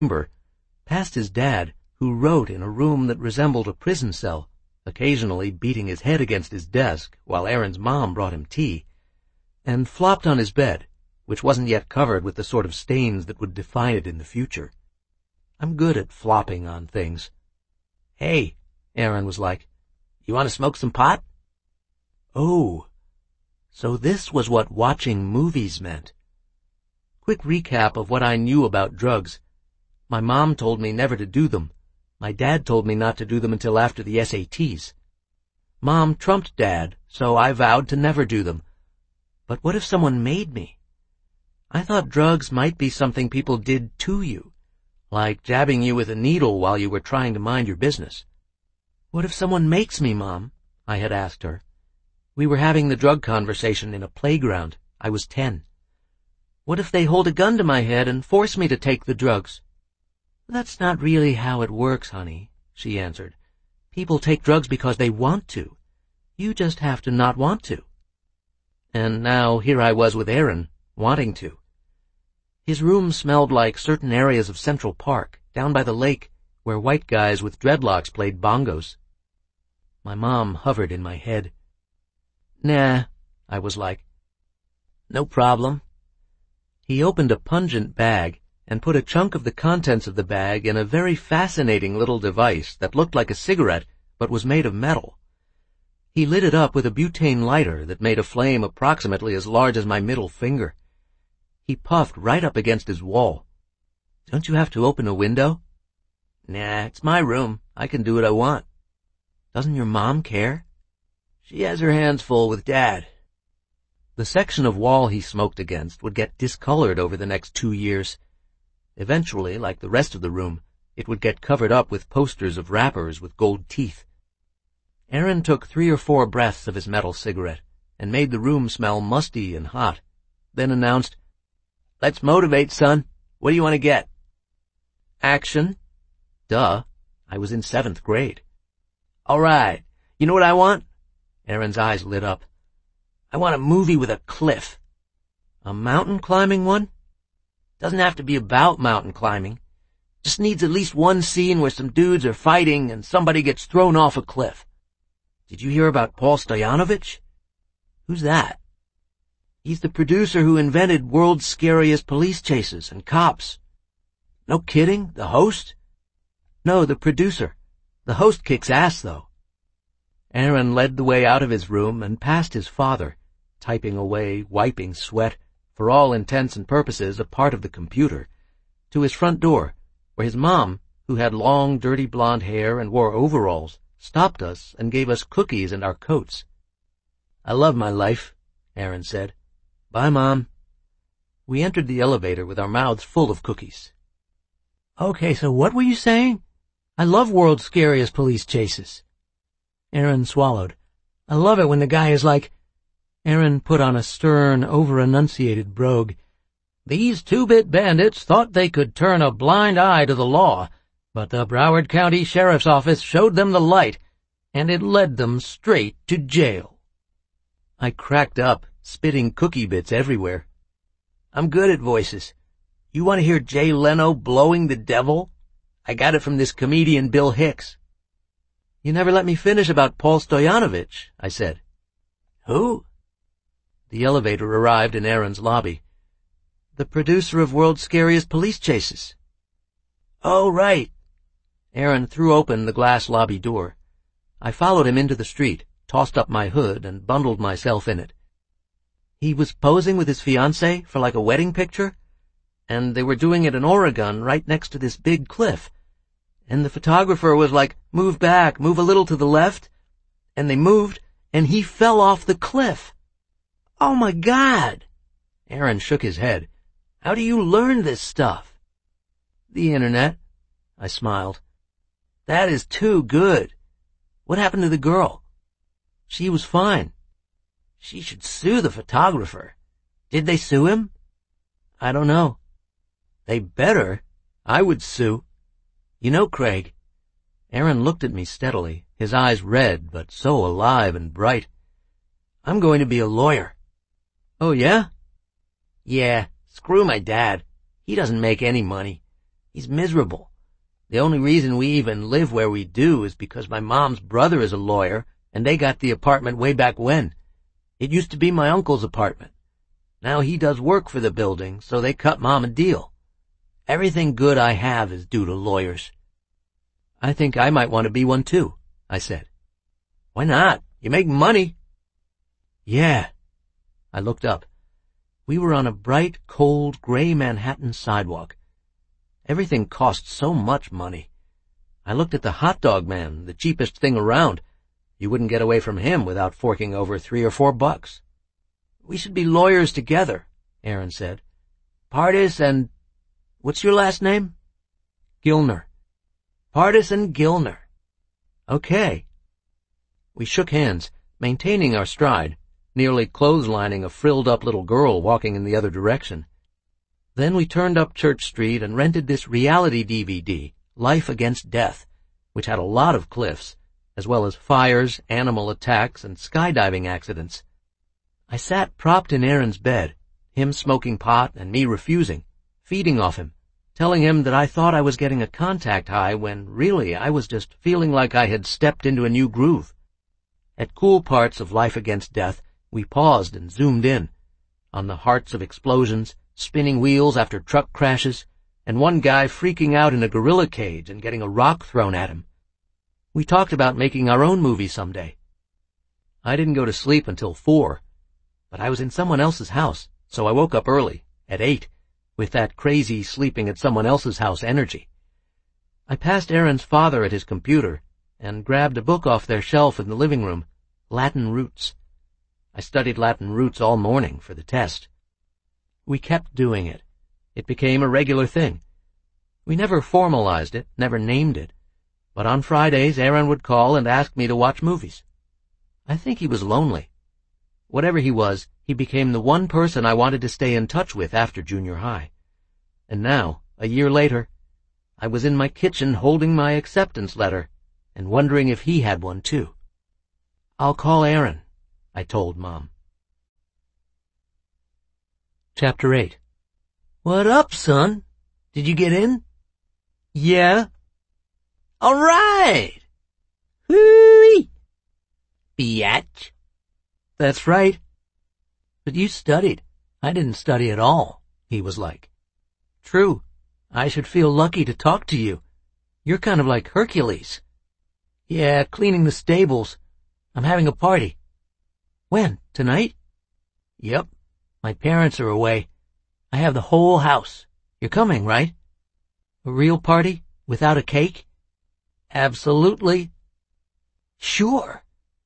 chamber, past his dad, who wrote in a room that resembled a prison cell, occasionally beating his head against his desk while Aaron's mom brought him tea, and flopped on his bed, which wasn't yet covered with the sort of stains that would define it in the future. I'm good at flopping on things. "Hey," Aaron was like, "you want to smoke some pot?" Oh, so this was what watching movies meant. Quick recap of what I knew about drugs. My mom told me never to do them. My dad told me not to do them until after the SATs. Mom trumped Dad, so I vowed to never do them. But what if someone made me? I thought drugs might be something people did to you, like jabbing you with a needle while you were trying to mind your business. "What if someone makes me, Mom?" I had asked her. We were having the drug conversation in a playground. I was 10. "What if they hold a gun to my head and force me to take the drugs?" "That's not really how it works, honey," she answered. "People take drugs because they want to. You just have to not want to." And now here I was with Aaron, wanting to. His room smelled like certain areas of Central Park, down by the lake, where white guys with dreadlocks played bongos. My mom hovered in my head. "Nah," I was like. "No problem." He opened a pungent bag and put a chunk of the contents of the bag in a very fascinating little device that looked like a cigarette but was made of metal. He lit it up with a butane lighter that made a flame approximately as large as my middle finger. He puffed right up against his wall. "Don't you have to open a window?" "Nah, it's my room. I can do what I want." "Doesn't your mom care?" "She has her hands full with Dad." The section of wall he smoked against would get discolored over the next 2 years. Eventually, like the rest of the room, it would get covered up with posters of rappers with gold teeth. Aaron took 3 or 4 breaths of his metal cigarette and made the room smell musty and hot, then announced, "Let's motivate, son. What do you want to get?" "Action." Duh. I was in 7th grade. "All right. You know what I want?" Aaron's eyes lit up. "I want a movie with a cliff." "A mountain climbing one?" "Doesn't have to be about mountain climbing. Just needs at least one scene where some dudes are fighting and somebody gets thrown off a cliff." "Did you hear about Paul Stoyanovich?" "Who's that?" "He's the producer who invented World's Scariest Police Chases and Cops." "No kidding? The host?" "No, the producer. The host kicks ass, though." Aaron led the way out of his room and past his father, typing away, wiping sweat, for all intents and purposes a part of the computer, to his front door, where his mom, who had long, dirty blonde hair and wore overalls, stopped us and gave us cookies and our coats. "I love my life," Aaron said. "Bye, Mom." We entered the elevator with our mouths full of cookies. "Okay, so what were you saying?" "I love World's Scariest Police Chases." Aaron swallowed. "I love it when the guy is like—" Aaron put on a stern, over-enunciated brogue. "These 2-bit bandits thought they could turn a blind eye to the law, but the Broward County Sheriff's Office showed them the light, and it led them straight to jail." I cracked up, spitting cookie bits everywhere. "I'm good at voices. You want to hear Jay Leno blowing the devil? I got it from this comedian Bill Hicks." "You never let me finish about Paul Stoyanovich," I said. "Who?" The elevator arrived in Aaron's lobby. "The producer of World's Scariest Police Chases." "Oh, right." Aaron threw open the glass lobby door. I followed him into the street, tossed up my hood, and bundled myself in it. He was posing with his fiancée for like a wedding picture, and they were doing it in Oregon right next to this big cliff. And the photographer was like, "Move back, move a little to the left." And they moved, and he fell off the cliff. "Oh my God!" Aaron shook his head. "How do you learn this stuff?" "The internet." I smiled. "That is too good. What happened to the girl?" "She was fine." "She should sue the photographer. Did they sue him?" "I don't know." "They better. I would sue. You know, Craig." Aaron looked at me steadily, his eyes red but so alive and bright. "I'm going to be a lawyer." "Oh, yeah?" "Yeah, screw my dad. He doesn't make any money. He's miserable. The only reason we even live where we do is because my mom's brother is a lawyer, and they got the apartment way back when. It used to be my uncle's apartment. Now he does work for the building, so they cut Mom a deal. Everything good I have is due to lawyers. I think I might want to be one too, I said. Why not? You make money. Yeah. I looked up. We were on a bright, cold, gray Manhattan sidewalk. Everything cost so much money. I looked at the hot dog man, the cheapest thing around. You wouldn't get away from him without forking over $3 or $4. We should be lawyers together, Aaron said. Pardis and... what's your last name? Gilner. Pardis and Gilner. Okay. We shook hands, maintaining our stride, nearly clotheslining a frilled-up little girl walking in the other direction. Then we turned up Church Street and rented this reality DVD, Life Against Death, which had a lot of cliffs, as well as fires, animal attacks, and skydiving accidents. I sat propped in Aaron's bed, him smoking pot and me refusing, feeding off him, telling him that I thought I was getting a contact high when really I was just feeling like I had stepped into a new groove. At cool parts of Life Against Death, we paused and zoomed in, on the hearts of explosions, spinning wheels after truck crashes, and one guy freaking out in a gorilla cage and getting a rock thrown at him. We talked about making our own movie someday. I didn't go to sleep until 4, but I was in someone else's house, so I woke up early, at 8, with that crazy sleeping at someone else's house energy. I passed Aaron's father at his computer and grabbed a book off their shelf in the living room, Latin Roots. I studied Latin Roots all morning for the test. We kept doing it. It became a regular thing. We never formalized it, never named it, but on Fridays Aaron would call and ask me to watch movies. I think he was lonely. Whatever he was, he became the one person I wanted to stay in touch with after junior high. And now, a year later, I was in my kitchen holding my acceptance letter and wondering if he had one too. I'll call Aaron, I told Mom. Chapter 8. What up, son? Did you get in? Yeah. All right. Hooey. Biatch. That's right. But you studied. I didn't study at all, he was like. True. I should feel lucky to talk to you. You're kind of like Hercules. Yeah, cleaning the stables. I'm having a party. When? Tonight? Yep. My parents are away. I have the whole house. You're coming, right? A real party? Without a cake? Absolutely. Sure.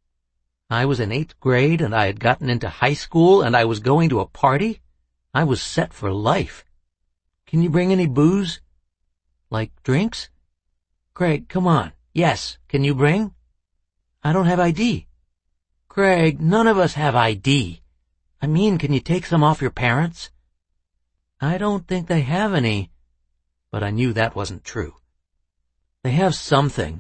I was in 8th grade and I had gotten into high school and I was going to a party? I was set for life. Can you bring any booze? Like drinks? Craig, come on. Yes. Can you bring? I don't have ID. Craig, none of us have ID. I mean, can you take some off your parents? I don't think they have any. But I knew that wasn't true. They have something.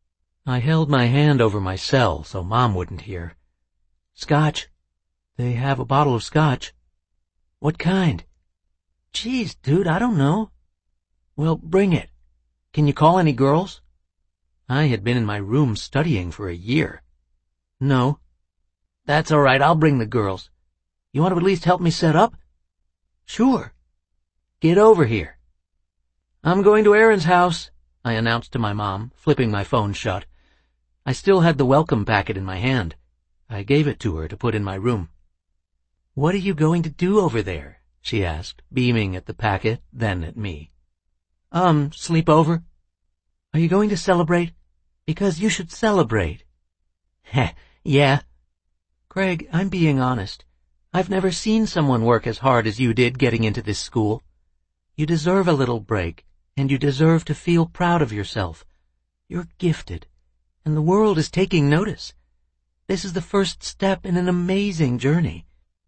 I held my hand over my cell so Mom wouldn't hear. Scotch. They have a bottle of scotch. What kind? Geez, dude, I don't know. Well, bring it. Can you call any girls? I had been in my room studying for a year. No. That's all right, I'll bring the girls. You want to at least help me set up? Sure. Get over here. I'm going to Aaron's house, I announced to my mom, flipping my phone shut. I still had the welcome packet in my hand. I gave it to her to put in my room. What are you going to do over there? She asked, beaming at the packet, then at me. Sleep over. Are you going to celebrate? Because you should celebrate. Heh, yeah. Craig, I'm being honest. I've never seen someone work as hard as you did getting into this school. You deserve a little break, and you deserve to feel proud of yourself. You're gifted, and the world is taking notice. This is the first step in an amazing journey.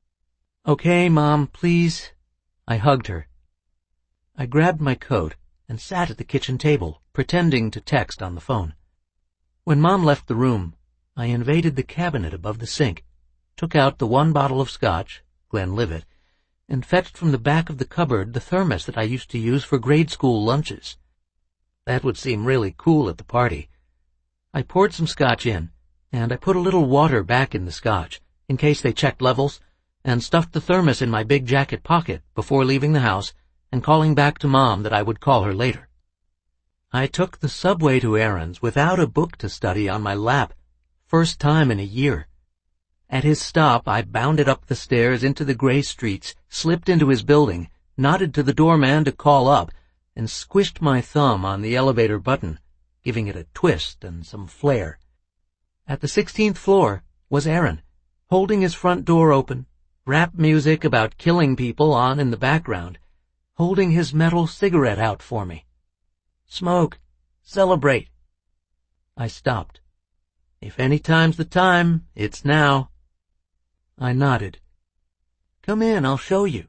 Okay, Mom, please. I hugged her. I grabbed my coat and sat at the kitchen table, pretending to text on the phone. When Mom left the room, I invaded the cabinet above the sink, took out the one bottle of scotch, Glenlivet, and fetched from the back of the cupboard the thermos that I used to use for grade school lunches. That would seem really cool at the party. I poured some scotch in, and I put a little water back in the scotch, in case they checked levels, and stuffed the thermos in my big jacket pocket before leaving the house and calling back to Mom that I would call her later. I took the subway to Aaron's without a book to study on my lap, first time in a year. At his stop, I bounded up the stairs into the gray streets, slipped into his building, nodded to the doorman to call up, and squished my thumb on the elevator button, giving it a twist and some flair. At the 16th floor was Aaron, holding his front door open, rap music about killing people on in the background, holding his metal cigarette out for me. Smoke. Celebrate. I stopped. If any time's the time, it's now. I nodded. Come in, I'll show you.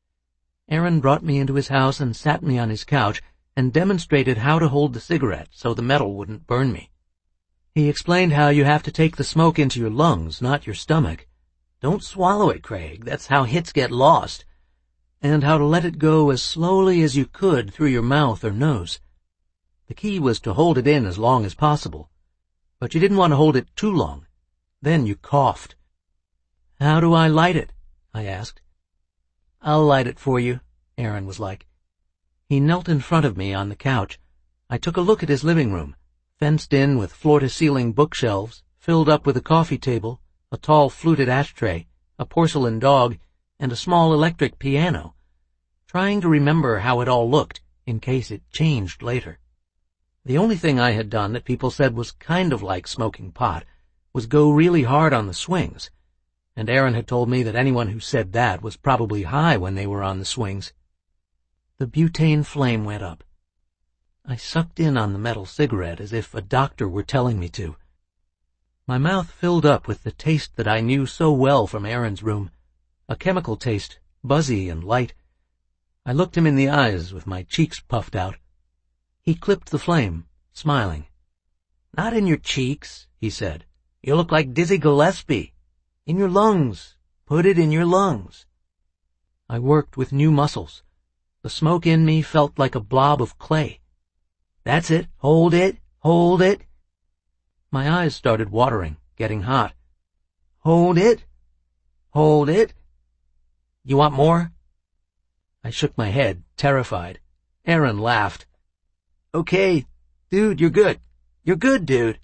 Aaron brought me into his house and sat me on his couch and demonstrated how to hold the cigarette so the metal wouldn't burn me. He explained how you have to take the smoke into your lungs, not your stomach. Don't swallow it, Craig. That's how hits get lost. And how to let it go as slowly as you could through your mouth or nose. The key was to hold it in as long as possible. But you didn't want to hold it too long. Then you coughed. How do I light it? I asked. I'll light it for you, Aaron was like. He knelt in front of me on the couch. I took a look at his living room, fenced in with floor-to-ceiling bookshelves, filled up with a coffee table, a tall fluted ashtray, a porcelain dog, and a small electric piano, trying to remember how it all looked in case it changed later. The only thing I had done that people said was kind of like smoking pot was go really hard on the swings, and Aaron had told me that anyone who said that was probably high when they were on the swings. The butane flame went up. I sucked in on the metal cigarette as if a doctor were telling me to. My mouth filled up with the taste that I knew so well from Aaron's room, a chemical taste, buzzy and light. I looked him in the eyes with my cheeks puffed out. He clipped the flame, smiling. Not in your cheeks, he said. You look like Dizzy Gillespie. In your lungs. Put it in your lungs. I worked with new muscles. The smoke in me felt like a blob of clay. That's it. Hold it. Hold it. My eyes started watering, getting hot. Hold it. Hold it. You want more? I shook my head, terrified. Aaron laughed. Okay, dude, you're good. You're good, dude.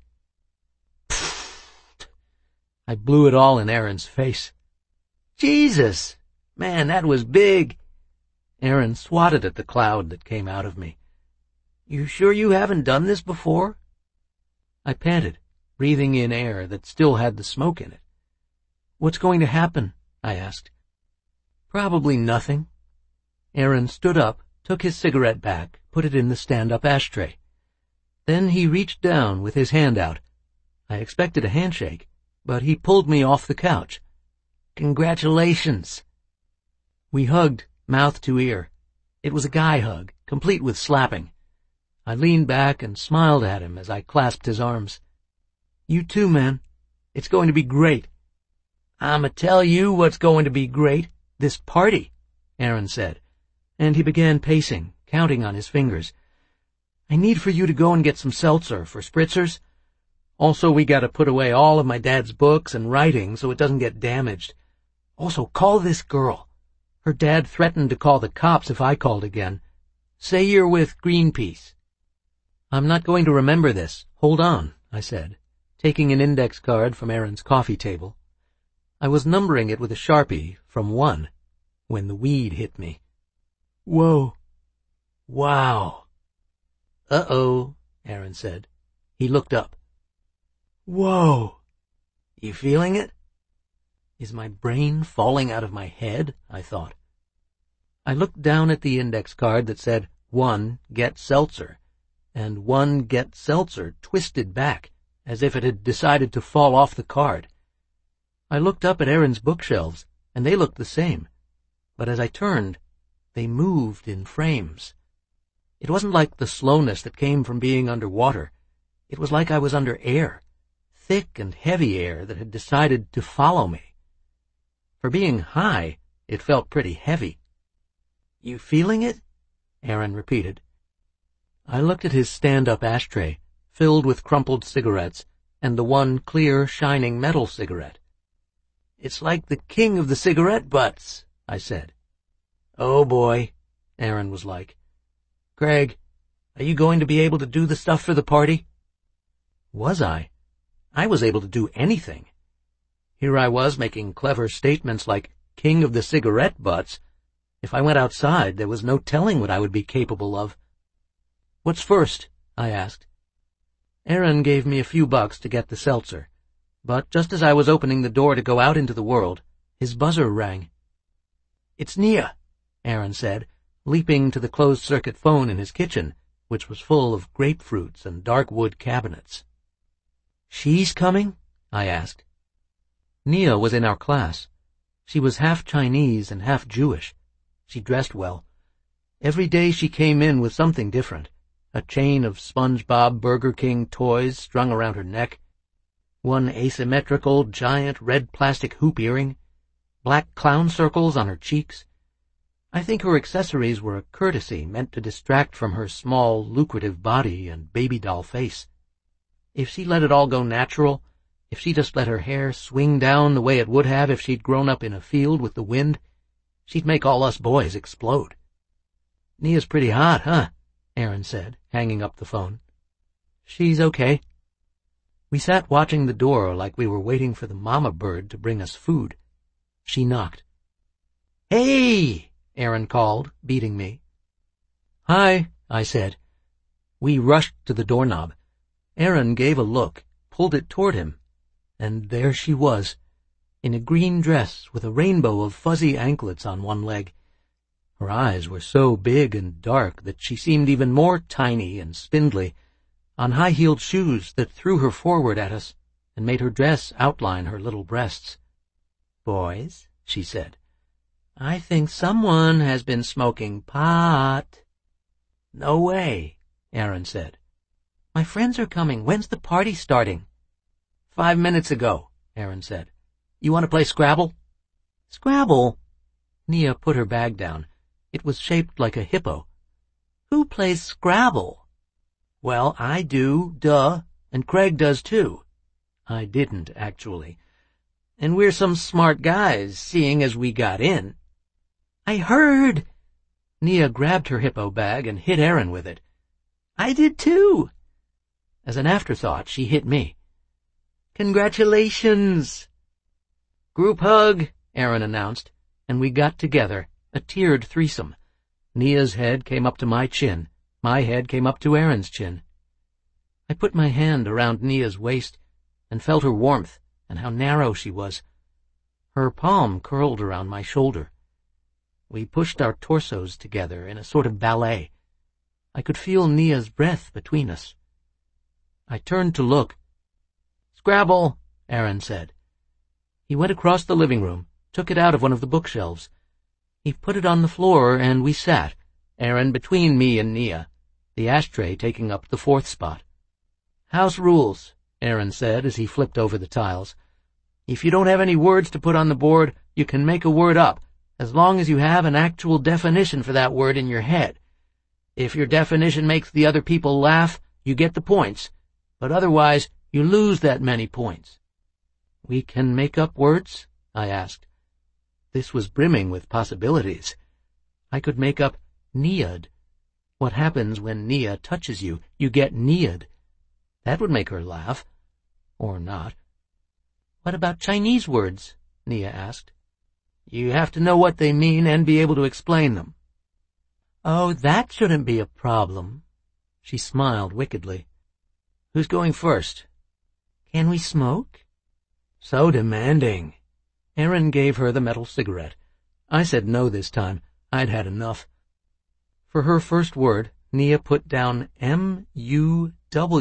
Pfft. I blew it all in Aaron's face. Jesus! Man, that was big. Aaron swatted at the cloud that came out of me. You sure you haven't done this before? I panted, breathing in air that still had the smoke in it. What's going to happen? I asked. Probably nothing. Aaron stood up, took his cigarette back, put it in the stand-up ashtray. Then he reached down with his hand out. I expected a handshake, but he pulled me off the couch. Congratulations. We hugged, mouth to ear. It was a guy hug, complete with slapping. I leaned back and smiled at him as I clasped his arms. You too, man. It's going to be great. I'ma tell you what's going to be great. This party, Aaron said, and he began pacing, counting on his fingers. I need for you to go and get some seltzer for spritzers. Also, we gotta put away all of my dad's books and writing so it doesn't get damaged. Also, call this girl. Her dad threatened to call the cops if I called again. Say you're with Greenpeace. I'm not going to remember this. Hold on, I said, taking an index card from Aaron's coffee table. I was numbering it with a Sharpie from 1 when the weed hit me. Whoa. Wow. Uh-oh, Aaron said. He looked up. Whoa. You feeling it? Is my brain falling out of my head? I thought. I looked down at the index card that said 1 Get Seltzer, and 1 Get Seltzer twisted back, as if it had decided to fall off the card. I looked up at Aaron's bookshelves, and they looked the same, but as I turned, they moved in frames. It wasn't like the slowness that came from being underwater. It was like I was under air, thick and heavy air that had decided to follow me. For being high, It felt pretty heavy. "You feeling it?" Aaron repeated. I looked at his stand-up ashtray, filled with crumpled cigarettes, and the one clear, shining metal cigarette. "It's like the king of the cigarette butts," I said. "Oh boy," Aaron was like. "Craig, are you going to be able to do the stuff for the party?" Was I? I was able to do anything. Here I was making clever statements like king of the cigarette butts. If I went outside, there was no telling what I would be capable of. "What's first?" I asked. Aaron gave me a few bucks to get the seltzer, but just as I was opening the door to go out into the world, his buzzer rang. "It's Nia," Aaron said, leaping to the closed-circuit phone in his kitchen, which was full of grapefruits and dark wood cabinets. "She's coming?" I asked. Nia was in our class. She was half Chinese and half Jewish. She dressed well. Every day she came in with something different. A chain of SpongeBob Burger King toys strung around her neck, one asymmetrical, giant red plastic hoop earring, black clown circles on her cheeks. I think her accessories were a courtesy meant to distract from her small, lucrative body and baby doll face. If she let it all go natural, if she just let her hair swing down the way it would have if she'd grown up in a field with the wind, she'd make all us boys explode. "Nia's pretty hot, huh?" Aaron said, hanging up the phone. "She's okay." We sat watching the door like we were waiting for the mama bird to bring us food. She knocked. "Hey!" Aaron called, beating me. "Hi," I said. We rushed to the doorknob. Aaron gave a look, pulled it toward him, and there she was, in a green dress with a rainbow of fuzzy anklets on one leg. Her eyes were so big and dark that she seemed even more tiny and spindly, on high-heeled shoes that threw her forward at us and made her dress outline her little breasts. "Boys," she said, "I think someone has been smoking pot." "No way," Aaron said. "My friends are coming. When's the party starting?" 5 minutes ago, Aaron said. "You want to play Scrabble?" "Scrabble?" Nia put her bag down. It was shaped like a hippo. "Who plays Scrabble?" "Well, I do, duh, and Craig does too." I didn't, actually. "And we're some smart guys, seeing as we got in." "I heard!" Nia grabbed her hippo bag and hit Aaron with it. "I did too!" As an afterthought, she hit me. "Congratulations!" "Group hug," Aaron announced, and we got together, a tiered threesome. Nia's head came up to my chin. My head came up to Aaron's chin. I put my hand around Nia's waist and felt her warmth and how narrow she was. Her palm curled around my shoulder. We pushed our torsos together in a sort of ballet. I could feel Nia's breath between us. I turned to look. "Scrabble," Aaron said. He went across the living room, took it out of one of the bookshelves. He put it on the floor, and we sat, Aaron between me and Nia, the ashtray taking up the fourth spot. "House rules," Aaron said as he flipped over the tiles. "If you don't have any words to put on the board, you can make a word up, as long as you have an actual definition for that word in your head. If your definition makes the other people laugh, you get the points, but otherwise you lose that many points." "We can make up words?" I asked. This was brimming with possibilities. I could make up Nia'd. What happens when Nia touches you? You get Nia'd. That would make her laugh. Or not. "What about Chinese words?" Nia asked. "You have to know what they mean and be able to explain them." "Oh, that shouldn't be a problem." She smiled wickedly. "Who's going first?" "Can we smoke?" "So demanding." Aaron gave her the metal cigarette. I said no this time. I'd had enough. For her first word, Nia put down M-U-W-L-I.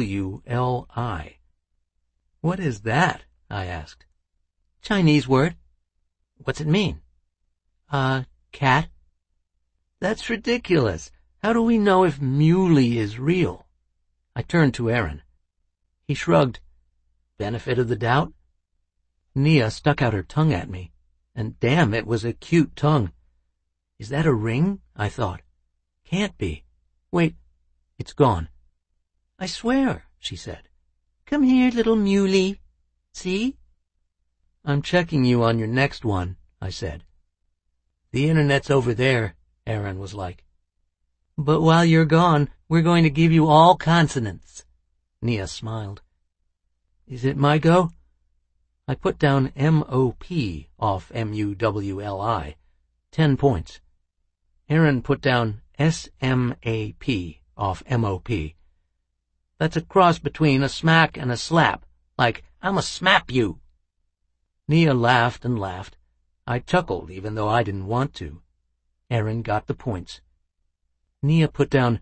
"What is that?" I asked. "Chinese word." "What's it mean?" Cat." "That's ridiculous. How do we know if muley is real?" I turned to Aaron. He shrugged. "Benefit of the doubt?" Nia stuck out her tongue at me. and damn, it was a cute tongue. Is that a ring? I thought. Can't be. Wait, it's gone. I swear, she said. Come here, little muley. See? I'm checking you on your next one, I said. The internet's over there, Aaron was like. But while you're gone, we're going to give you all consonants. Nia smiled. Is it my go? I put down M-O-P off M-U-W-L-I. 10 points. Aaron put down S-M-A-P off M-O-P. That's a cross between a smack and a slap, like, I'ma smap you. Nia laughed and laughed. I chuckled even though I didn't want to. Aaron got the points. Nia put down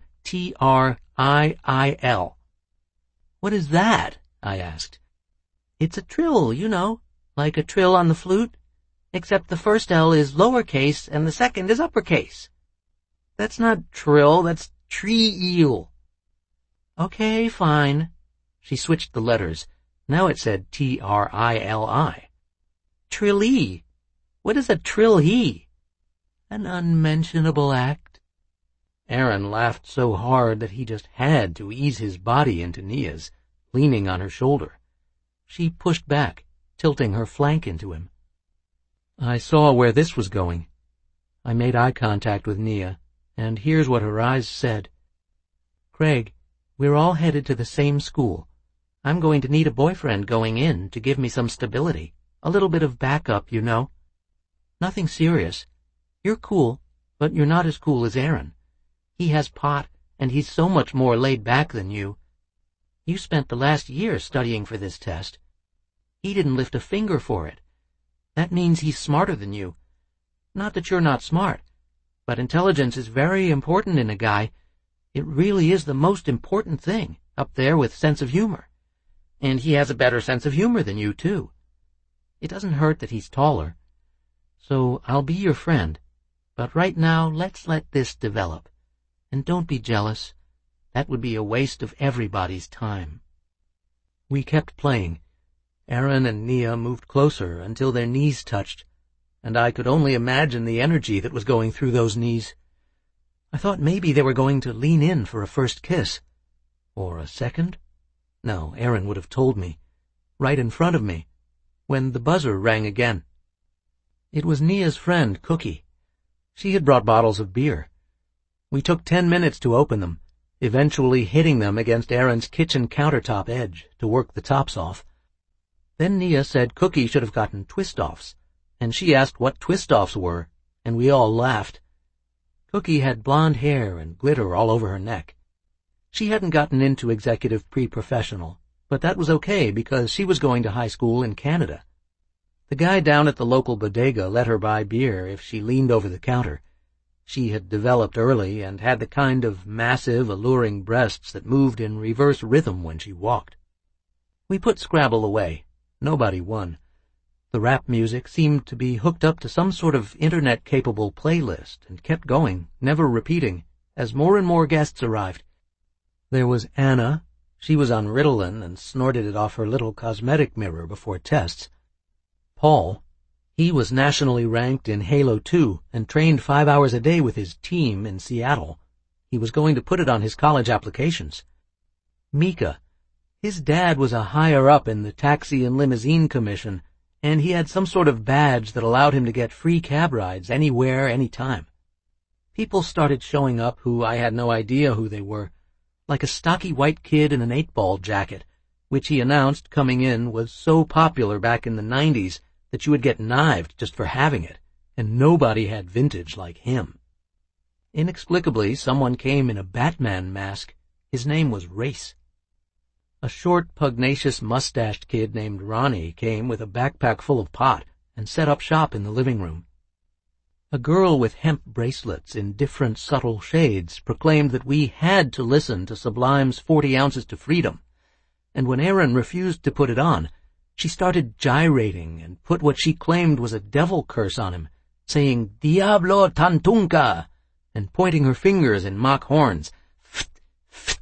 T-R-I-I-L. What is that? I asked. It's a trill, you know, like a trill on the flute, except the first L is lowercase and the second is uppercase. That's not trill, that's tree-eel. Okay, fine. She switched the letters. Now it said T-R-I-L-I. Trillee. What is a trill-he? An unmentionable act. Aaron laughed so hard that he just had to ease his body into Nia's, leaning on her shoulder. She pushed back, tilting her flank into him. I saw where this was going. I made eye contact with Nia, and here's what her eyes said. Craig, we're all headed to the same school. I'm going to need a boyfriend going in to give me some stability, a little bit of backup, you know. Nothing serious. You're cool, but you're not as cool as Aaron. He has pot, and he's so much more laid back than you. You spent the last year studying for this test. He didn't lift a finger for it. That means he's smarter than you. Not that you're not smart, but intelligence is very important in a guy. It really is the most important thing, up there with sense of humor. And he has a better sense of humor than you, too. It doesn't hurt that he's taller. So I'll be your friend, but right now let's let this develop. And don't be jealous. That would be a waste of everybody's time. We kept playing. Aaron and Nia moved closer until their knees touched, and I could only imagine the energy that was going through those knees. I thought maybe they were going to lean in for a first kiss. Or a second? No, Aaron would have told me. Right in front of me, when the buzzer rang again. It was Nia's friend, Cookie. She had brought bottles of beer. We took 10 minutes to open them, eventually hitting them against Aaron's kitchen countertop edge to work the tops off. Then Nia said Cookie should have gotten twist-offs, and she asked what twist-offs were, and we all laughed. Cookie had blonde hair and glitter all over her neck. She hadn't gotten into executive pre-professional, but that was okay because she was going to high school in Canada. The guy down at the local bodega let her buy beer if she leaned over the counter. She had developed early and had the kind of massive, alluring breasts that moved in reverse rhythm when she walked. We put Scrabble away. Nobody won. The rap music seemed to be hooked up to some sort of internet-capable playlist and kept going, never repeating, as more and more guests arrived. There was Anna. She was on Ritalin and snorted it off her little cosmetic mirror before tests. Paul. He was nationally ranked in Halo 2 and trained 5 hours a day with his team in Seattle. He was going to put it on his college applications. Mika. His dad was a higher-up in the Taxi and Limousine Commission, and he had some sort of badge that allowed him to get free cab rides anywhere, anytime. People started showing up who I had no idea who they were, like a stocky white kid in an 8-ball jacket, which he announced coming in was so popular back in the 90s that you would get knived just for having it, and nobody had vintage like him. Inexplicably, someone came in a Batman mask. His name was Race. A short, pugnacious, mustached kid named Ronnie came with a backpack full of pot and set up shop in the living room. A girl with hemp bracelets in different subtle shades proclaimed that we had to listen to Sublime's 40 Ounces to Freedom, and when Aaron refused to put it on, she started gyrating and put what she claimed was a devil curse on him, saying, Diablo Tantunca, and pointing her fingers in mock horns. Pft, pft.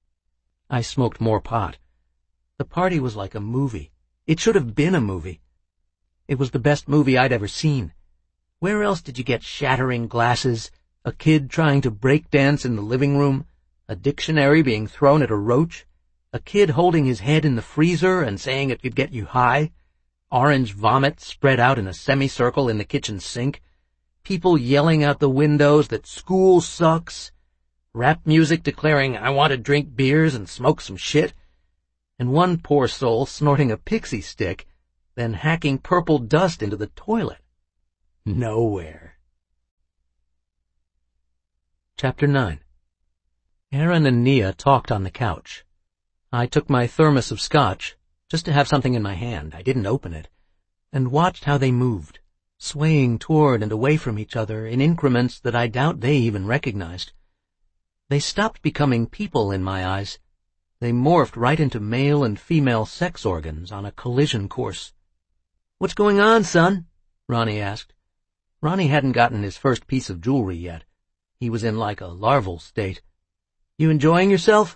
I smoked more pot. The party was like a movie. It should have been a movie. It was the best movie I'd ever seen. Where else did you get shattering glasses, a kid trying to break dance in the living room, a dictionary being thrown at a roach, a kid holding his head in the freezer and saying it could get you high, orange vomit spread out in a semicircle in the kitchen sink, people yelling out the windows that school sucks, rap music declaring I want to drink beers and smoke some shit, and one poor soul snorting a pixie stick, then hacking purple dust into the toilet. Nowhere. Chapter 9. Aaron and Nia talked on the couch. I took my thermos of scotch, just to have something in my hand, I didn't open it, and watched how they moved, swaying toward and away from each other in increments that I doubt they even recognized. They stopped becoming people in my eyes. They morphed right into male and female sex organs on a collision course. "What's going on, son?" Ronnie asked. Ronnie hadn't gotten his first piece of jewelry yet. He was in like a larval state. "You enjoying yourself?"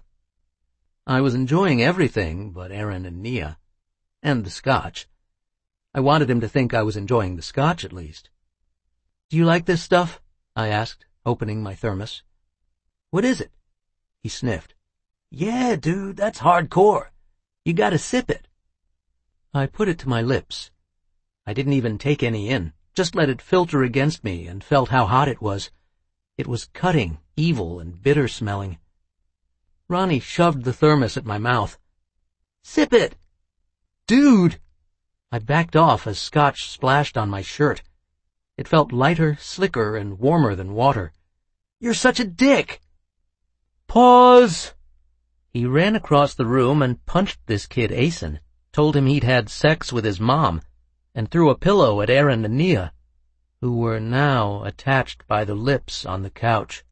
I was enjoying everything but Aaron and Nia. And the scotch. I wanted him to think I was enjoying the scotch at least. "Do you like this stuff?" I asked, opening my thermos. "What is it?" He sniffed. "Yeah, dude, that's hardcore. You gotta sip it." I put it to my lips. I didn't even take any in, just let it filter against me and felt how hot it was. It was cutting, evil, and bitter-smelling. Ronnie shoved the thermos at my mouth. "Sip it!" "Dude!" I backed off as scotch splashed on my shirt. It felt lighter, slicker, and warmer than water. "You're such a dick!" "Pause!" He ran across the room and punched this kid Asen, told him he'd had sex with his mom, and threw a pillow at Aaron and Nia, who were now attached by the lips on the couch.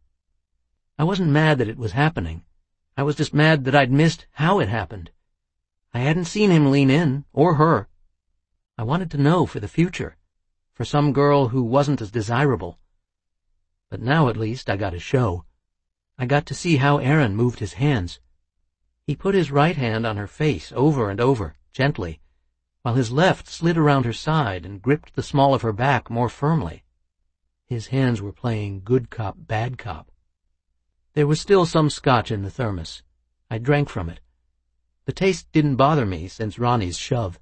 I wasn't mad that it was happening. I was just mad that I'd missed how it happened. I hadn't seen him lean in, or her. I wanted to know for the future, for some girl who wasn't as desirable. But now at least I got a show. I got to see how Aaron moved his hands. He put his right hand on her face over and over, gently, while his left slid around her side and gripped the small of her back more firmly. His hands were playing good cop, bad cop. There was still some scotch in the thermos. I drank from it. The taste didn't bother me since Ronnie's shove.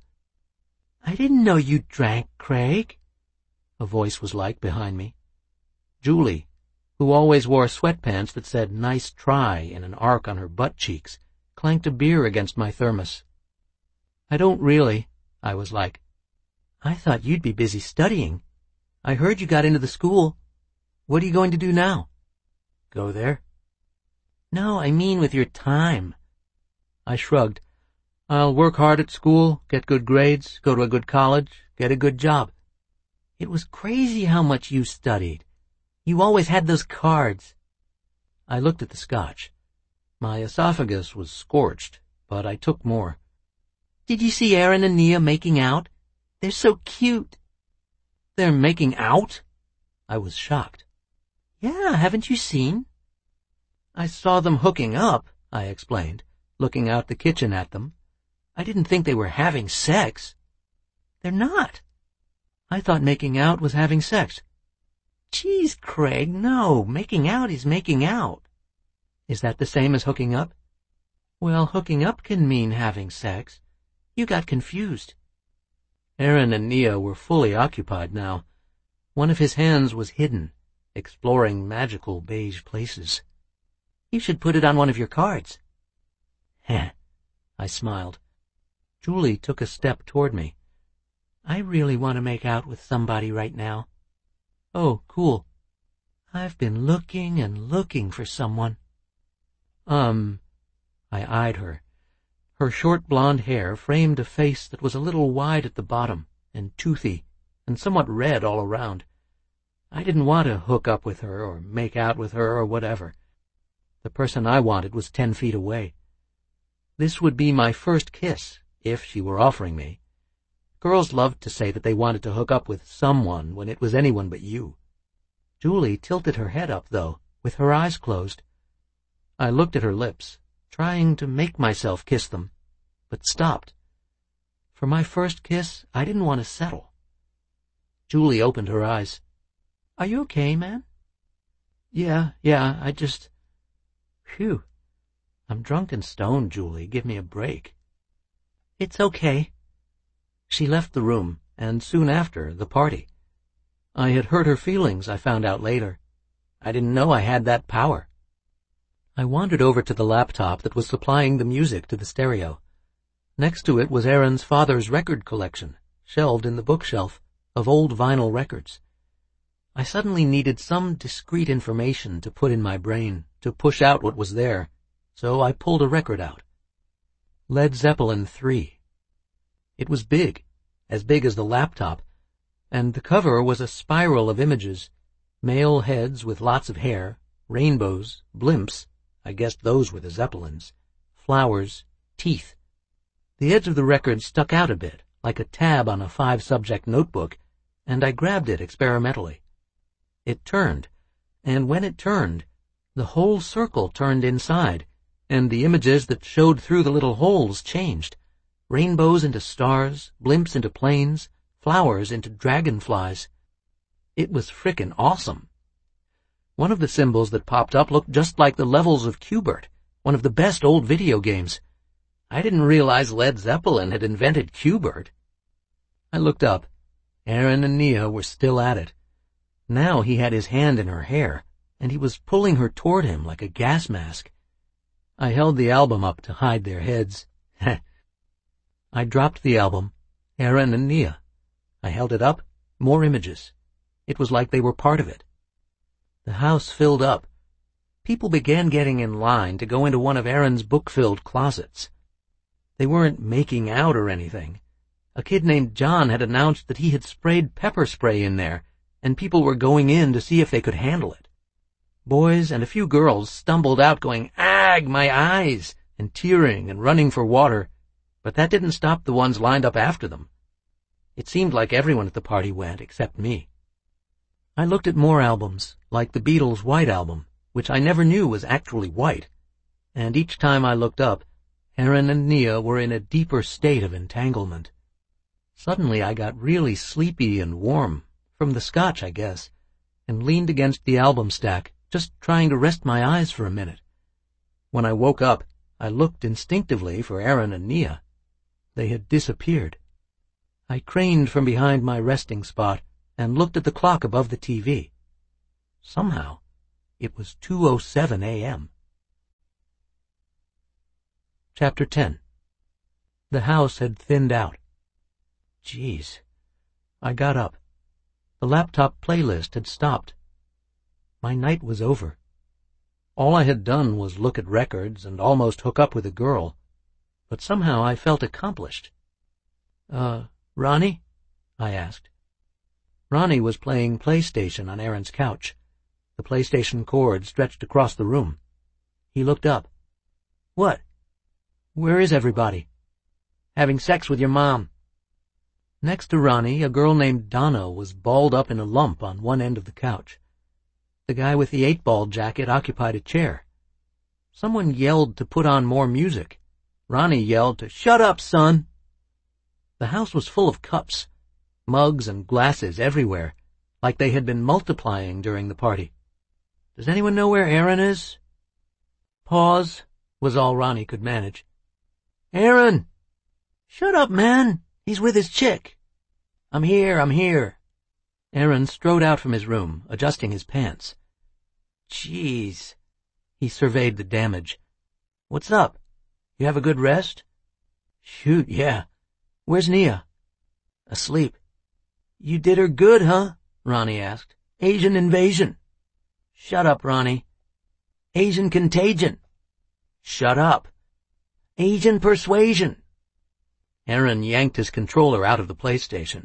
"I didn't know you drank, Craig," a voice was like behind me. Julie, who always wore sweatpants that said "nice try" in an arc on her butt cheeks, clanked a beer against my thermos. "I don't really," I was like. "I thought you'd be busy studying. I heard you got into the school. What are you going to do now?" "Go there." "No, I mean with your time." I shrugged. "I'll work hard at school, get good grades, go to a good college, get a good job." "It was crazy how much you studied. You always had those cards." I looked at the scotch. My esophagus was scorched, but I took more. "Did you see Aaron and Nia making out? They're so cute." "They're making out?" I was shocked. "Yeah, haven't you seen?" "I saw them hooking up," I explained, looking out the kitchen at them. "I didn't think they were having sex." "They're not." "I thought making out was having sex." "Geez, Craig, no. Making out is making out." "Is that the same as hooking up?" "Well, hooking up can mean having sex. You got confused." Aaron and Nia were fully occupied now. One of his hands was hidden, exploring magical beige places. "You should put it on one of your cards." "Heh," I smiled. Julie took a step toward me. "I really want to make out with somebody right now." "Oh, cool." "I've been looking and looking for someone." I eyed her. Her short blonde hair framed a face that was a little wide at the bottom and toothy and somewhat red all around. I didn't want to hook up with her or make out with her or whatever. The person I wanted was 10 feet away. This would be my first kiss, if she were offering me. Girls loved to say that they wanted to hook up with someone when it was anyone but you. Julie tilted her head up, though, with her eyes closed. I looked at her lips, trying to make myself kiss them, but stopped. For my first kiss, I didn't want to settle. Julie opened her eyes. "Are you okay, man?" Yeah, I just... Phew. I'm drunk and stoned, Julie. Give me a break." "It's okay." She left the room, and soon after, the party. I had hurt her feelings, I found out later. I didn't know I had that power. I wandered over to the laptop that was supplying the music to the stereo. Next to it was Aaron's father's record collection, shelved in the bookshelf, of old vinyl records. I suddenly needed some discrete information to put in my brain, to push out what was there, so I pulled a record out. Led Zeppelin III. It was big as the laptop, and the cover was a spiral of images, male heads with lots of hair, rainbows, blimps, I guessed those were the Zeppelins, flowers, teeth. The edge of the record stuck out a bit, like a tab on a 5-subject notebook, and I grabbed it experimentally. It turned, and when it turned, the whole circle turned inside, and the images that showed through the little holes changed. Rainbows into stars, blimps into planes, flowers into dragonflies. It was frickin' awesome. One of the symbols that popped up looked just like the levels of Q*bert, one of the best old video games. I didn't realize Led Zeppelin had invented Q*bert. I looked up. Aaron and Nia were still at it. Now he had his hand in her hair, and he was pulling her toward him like a gas mask. I held the album up to hide their heads. I dropped the album. Aaron and Nia. I held it up. More images. It was like they were part of it. The house filled up. People began getting in line to go into one of Aaron's book-filled closets. They weren't making out or anything. A kid named John had announced that he had sprayed pepper spray in there, and people were going in to see if they could handle it. Boys and a few girls stumbled out going, "Ag, my eyes," and tearing and running for water, but that didn't stop the ones lined up after them. It seemed like everyone at the party went, except me. I looked at more albums, like the Beatles' White Album, which I never knew was actually white, and each time I looked up, Aaron and Nia were in a deeper state of entanglement. Suddenly I got really sleepy and warm, from the scotch, I guess, and leaned against the album stack, just trying to rest my eyes for a minute. When I woke up, I looked instinctively for Aaron and Nia. They had disappeared. I craned from behind my resting spot and looked at the clock above the TV. Somehow, it was 2:07 a.m. Chapter 10. The house had thinned out. Jeez. I got up. The laptop playlist had stopped. My night was over. All I had done was look at records and almost hook up with a girl, but somehow I felt accomplished. Ronnie? I asked. Ronnie was playing PlayStation on Aaron's couch. The PlayStation cord stretched across the room. He looked up. "What? Where is everybody?" "Having sex with your mom." Next to Ronnie, a girl named Donna was balled up in a lump on one end of the couch. The guy with the 8-ball jacket occupied a chair. Someone yelled to put on more music. Ronnie yelled to, "Shut up, son!" The house was full of cups, mugs and glasses everywhere, like they had been multiplying during the party. "Does anyone know where Aaron is?" "Pause," was all Ronnie could manage. "Aaron!" "Shut up, man! He's with his chick." I'm here." Aaron strode out from his room, adjusting his pants. "Jeez." He surveyed the damage. "What's up? You have a good rest?" "Shoot, yeah. Where's Nia?" "Asleep." "You did her good, huh?" Ronnie asked. "Asian invasion." "Shut up, Ronnie." "Asian contagion." "Shut up." "Asian persuasion." Aaron yanked his controller out of the PlayStation.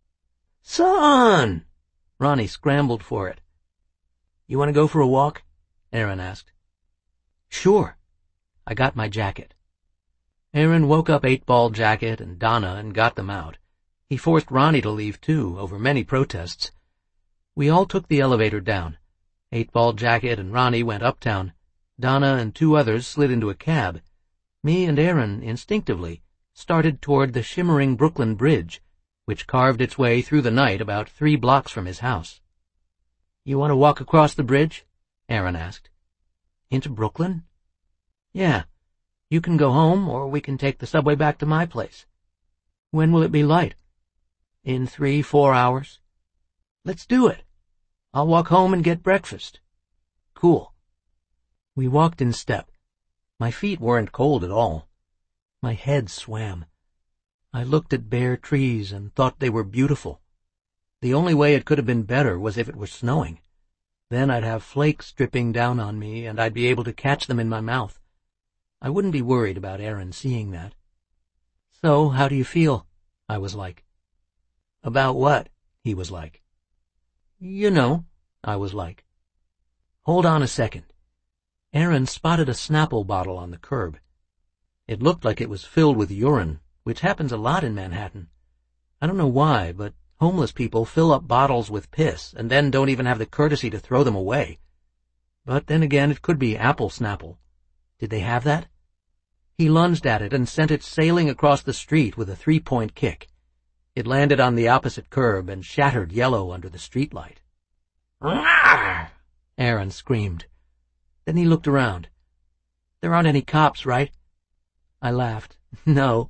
"Son!" Ronnie scrambled for it. "You want to go for a walk?" Aaron asked. "Sure." I got my jacket. Aaron woke up 8-ball jacket and Donna and got them out. He forced Ronnie to leave too, over many protests. We all took the elevator down. 8-ball jacket and Ronnie went uptown. Donna and 2 others slid into a cab. Me and Aaron, instinctively, started toward the shimmering Brooklyn Bridge, which carved its way through the night about 3 blocks from his house. "You want to walk across the bridge?" Aaron asked. "Into Brooklyn?" "Yeah. You can go home, or we can take the subway back to my place." "When will it be light?" "In 3-4 hours." "Let's do it. I'll walk home and get breakfast." "Cool." We walked in step. My feet weren't cold at all. My head swam. I looked at bare trees and thought they were beautiful. The only way it could have been better was if it were snowing. Then I'd have flakes dripping down on me, and I'd be able to catch them in my mouth. I wouldn't be worried about Aaron seeing that. "So, how do you feel?" I was like. "About what?" he was like. "You know," I was like. "Hold on a second." Aaron spotted a Snapple bottle on the curb. It looked like it was filled with urine, which happens a lot in Manhattan. I don't know why, but homeless people fill up bottles with piss and then don't even have the courtesy to throw them away. But then again, it could be apple Snapple. Did they have that? He lunged at it and sent it sailing across the street with a 3-point kick. It landed on the opposite curb and shattered yellow under the streetlight. "Rawr!" Aaron screamed. Then he looked around. "There aren't any cops, right?" I laughed. "No."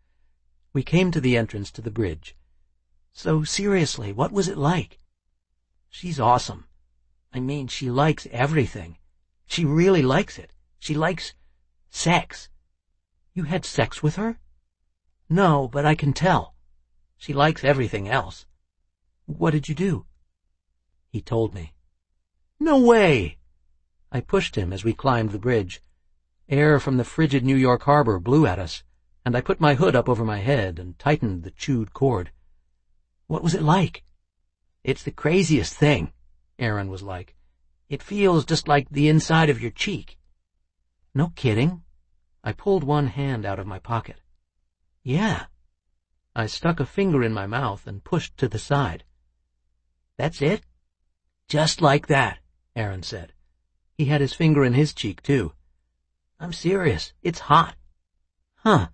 We came to the entrance to the bridge. "So seriously, what was it like?" "She's awesome. I mean, she likes everything. She really likes it. She likes sex." "You had sex with her?" "No, but I can tell. She likes everything else." "What did you do?" He told me. "No way!" I pushed him as we climbed the bridge. Air from the frigid New York harbor blew at us, and I put my hood up over my head and tightened the chewed cord. "What was it like?" "It's the craziest thing," Aaron was like. "It feels just like the inside of your cheek." "No kidding?" I pulled one hand out of my pocket. "Yeah." I stuck a finger in my mouth and pushed to the side. "That's it?" "Just like that," Aaron said. He had his finger in his cheek, too. "I'm serious. It's hot." "Huh."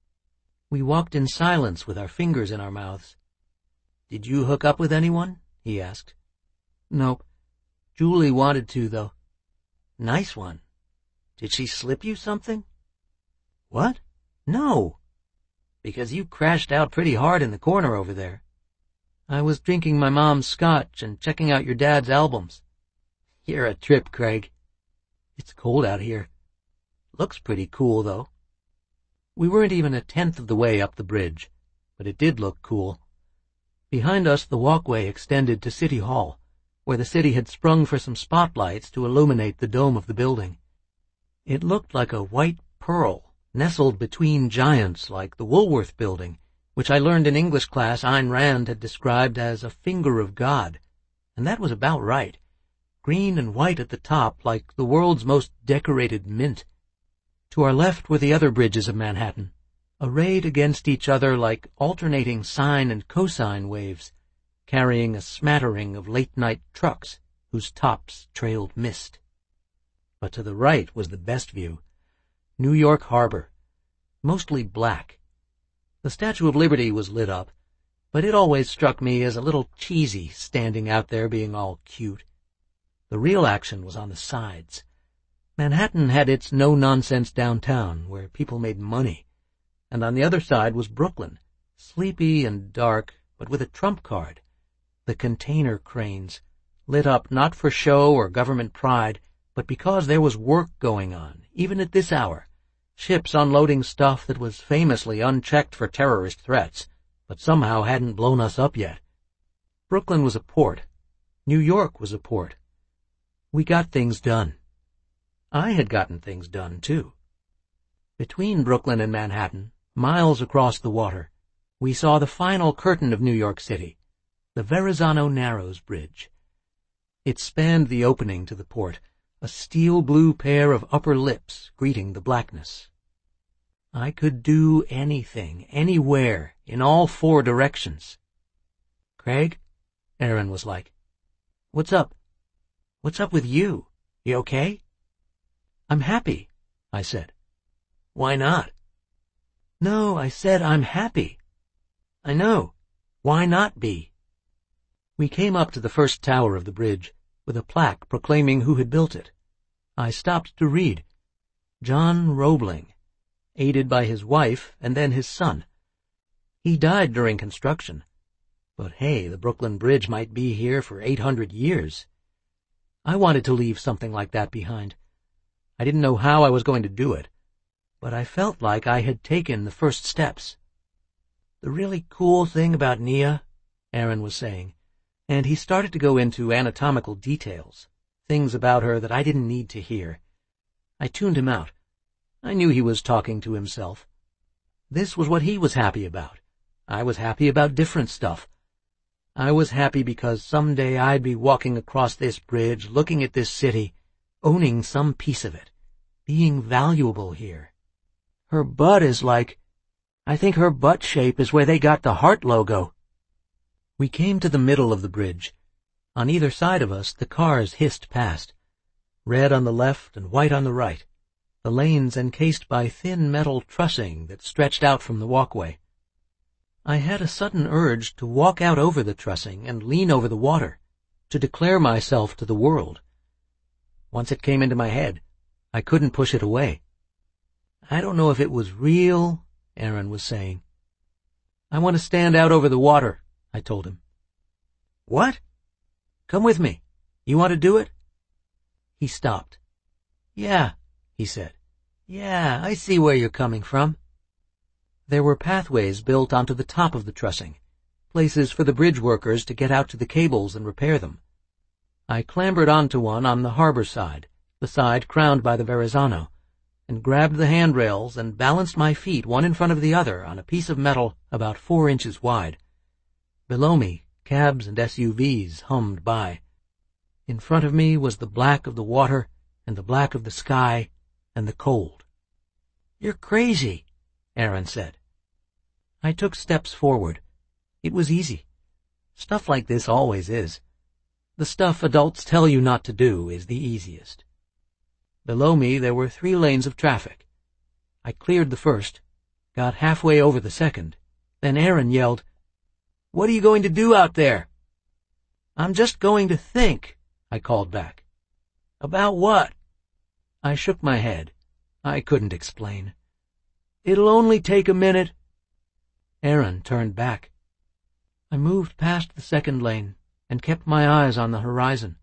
We walked in silence with our fingers in our mouths. "Did you hook up with anyone?" he asked. "Nope. Julie wanted to, though." "Nice one. Did she slip you something?" "What? No." "Because you crashed out pretty hard in the corner over there." "I was drinking my mom's scotch and checking out your dad's albums." "You're a trip, Craig." "It's cold out here." "Looks pretty cool, though." We weren't even 1/10 of the way up the bridge, but it did look cool. Behind us the walkway extended to City Hall, where the city had sprung for some spotlights to illuminate the dome of the building. It looked like a white pearl, nestled between giants like the Woolworth Building, which I learned in English class Ayn Rand had described as a finger of God, and that was about right. Green and white at the top, like the world's most decorated mint. To our left were the other bridges of Manhattan, arrayed against each other like alternating sine and cosine waves, carrying a smattering of late-night trucks whose tops trailed mist. But to the right was the best view. New York Harbor, mostly black. The Statue of Liberty was lit up, but it always struck me as a little cheesy standing out there being all cute. The real action was on the sides. Manhattan had its no-nonsense downtown, where people made money, and on the other side was Brooklyn, sleepy and dark, but with a trump card. The container cranes, lit up not for show or government pride, but because there was work going on, even at this hour. Ships unloading stuff that was famously unchecked for terrorist threats, but somehow hadn't blown us up yet. Brooklyn was a port. New York was a port. We got things done. I had gotten things done, too. Between Brooklyn and Manhattan, miles across the water, we saw the final curtain of New York City, the Verrazano Narrows Bridge. It spanned the opening to the port, a steel-blue pair of upper lips greeting the blackness. I could do anything, anywhere, in all 4 directions. "Craig," Aaron was like, "What's up? What's up with you? You okay?" "I'm happy," I said. "Why not?" "No, I said I'm happy." "I know. Why not be? We came up to the first tower of the bridge, with a plaque proclaiming who had built it. I stopped to read. John Roebling, aided by his wife and then his son. He died during construction. But hey, the Brooklyn Bridge might be here for 800 years. I wanted to leave something like that behind. I didn't know how I was going to do it, but I felt like I had taken the first steps. The really cool thing about Nia, Aaron was saying, and he started to go into anatomical details, things about her that I didn't need to hear. I tuned him out. I knew he was talking to himself. This was what he was happy about. I was happy about different stuff. I was happy because someday I'd be walking across this bridge, looking at this city, owning some piece of it, being valuable here. Her butt is like... I think her butt shape is where they got the heart logo. We came to the middle of the bridge. On either side of us, the cars hissed past. Red on the left and white on the right, the lanes encased by thin metal trussing that stretched out from the walkway. I had a sudden urge to walk out over the trussing and lean over the water, to declare myself to the world. Once it came into my head, I couldn't push it away. I don't know if it was real, Aaron was saying. I want to stand out over the water, I told him. What? Come with me. You want to do it? He stopped. Yeah, he said. Yeah, I see where you're coming from. There were pathways built onto the top of the trussing, places for the bridge workers to get out to the cables and repair them. I clambered onto one on the harbor side, the side crowned by the Verrazano, and grabbed the handrails and balanced my feet one in front of the other on a piece of metal about 4 inches wide. Below me, cabs and SUVs hummed by. In front of me was the black of the water and the black of the sky and the cold. You're crazy, Aaron said. I took steps forward. It was easy. Stuff like this always is. The stuff adults tell you not to do is the easiest. Below me there were 3 lanes of traffic. I cleared the first, got halfway over the second, then Aaron yelled, "What are you going to do out there?" "I'm just going to think," I called back. "About what?" I shook my head. I couldn't explain. "It'll only take a minute." Aaron turned back. I moved past the second lane and kept my eyes on the horizon.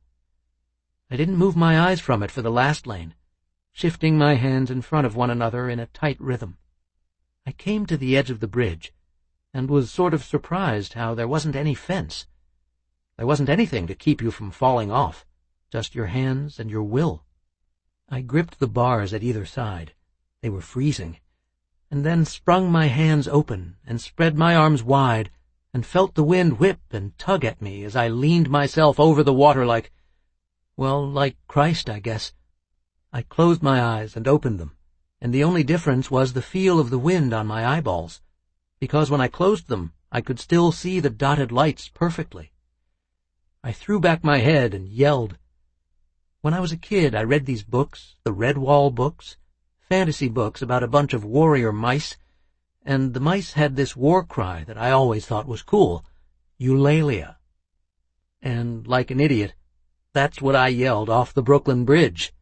I didn't move my eyes from it for the last lane, shifting my hands in front of one another in a tight rhythm. I came to the edge of the bridge and was sort of surprised how there wasn't any fence. There wasn't anything to keep you from falling off, just your hands and your will. I gripped the bars at either side. They were freezing, and then sprung my hands open and spread my arms wide and felt the wind whip and tug at me as I leaned myself over the water like Christ, I guess. I closed my eyes and opened them, and the only difference was the feel of the wind on my eyeballs, because when I closed them, I could still see the dotted lights perfectly. I threw back my head and yelled. When I was a kid, I read these books, the Redwall books, fantasy books about a bunch of warrior mice, and the mice had this war cry that I always thought was cool, Eulalia. And like an idiot, that's what I yelled off the Brooklyn Bridge.